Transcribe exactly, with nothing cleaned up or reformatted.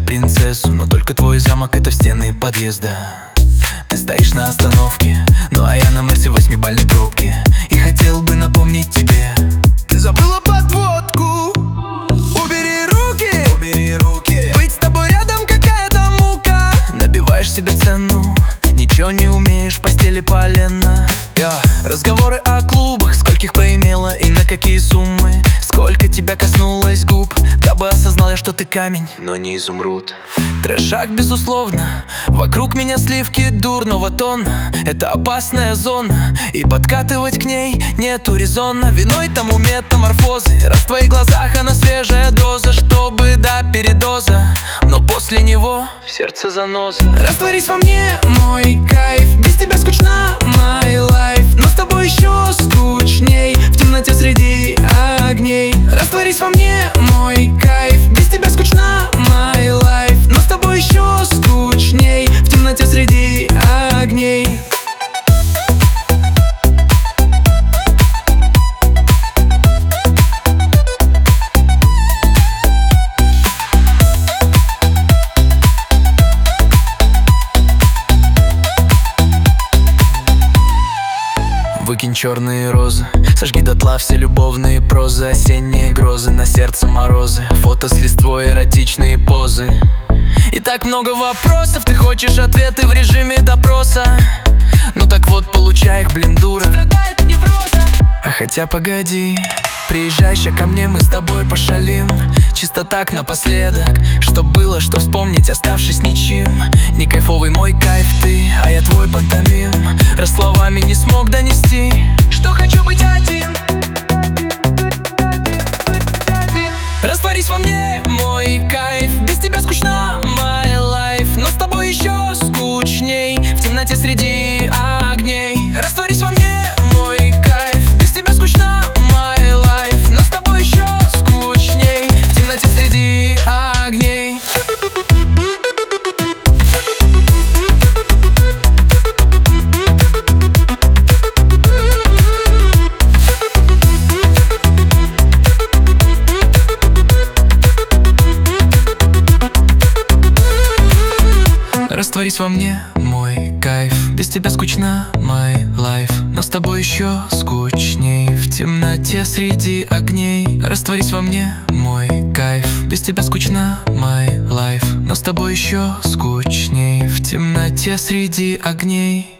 принцессу, но только твой замок — это в стены подъезда. Ты стоишь на остановке, ну а я на Мерсе в восьмибалльной пробке. И хотел бы напомнить тебе: ты забыла подводку. Убери руки, убери руки. Быть с тобой рядом какая-то мука. Набиваешь себе цену, ничего не умеешь, в постели полено. yeah. Разговоры о клубах, скольких поимела и на какие суммы. Сколько тебя коснулось губ, дабы осознал я, что ты камень, но не изумруд. Трэшак, безусловно, вокруг меня сливки дурного тона. Это опасная зона, и подкатывать к ней нету резона. Виной тому метаморфозы, раз в твоих глазах она свежая доза, чтобы до передоза, но после него в сердце заноза. Растворись во мне, мой кайф, без тебя скучна my life, но с тобой еще скучней в темноте среди огней. Растворись во мне, мой кайф, без тебя скучна my life, но с тобой еще скучней в темноте среди огней. Выкинь черные розы, сожги дотла все любовные прозы. Осенние грозы, на сердце морозы, фото с листвой, эротичные позы. И так много вопросов, ты хочешь ответы в режиме допроса. Ну так вот, получай их, блин, дура. А хотя погоди, приезжай ща ко мне, мы с тобой пошалим. Чисто так напоследок, что было, что вспомнить, оставшись ничем. Не кайфовый мой кайф ты, а я твой пантомим. Раз словами не смог донести, что хочу быть один. Растворись во мне, мой кайф, без тебя скучна my life, но с тобой еще скучней в темноте среди огней. Растворись во мне, мой кайф, без тебя скучна my life, но с тобой еще скучней в темноте среди огней. Растворись во мне, мой кайф, без тебя скучна my life, но с тобой еще скучней в темноте среди огней. Растворись во мне, мой кайф, без тебя скучна my life, но с тобой еще скучней в темноте среди огней.